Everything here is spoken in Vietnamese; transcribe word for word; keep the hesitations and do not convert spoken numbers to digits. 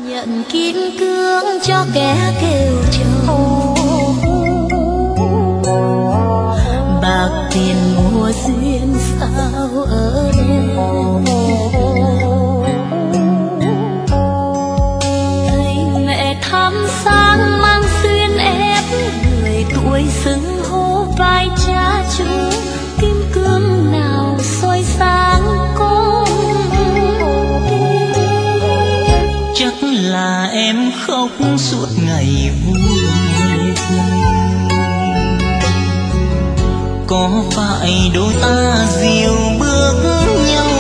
nhận kim cương cho kẻ kêu chồng, bạc tiền mua duyên sao ở đây. Thấy mẹ thăm sang mang xuyên ép người tuổi xứng hô vai cha chú, kim cương nào soi sáng con. Chắc là em khóc suốt ngày vui, có phải đôi ta dìu bước nhau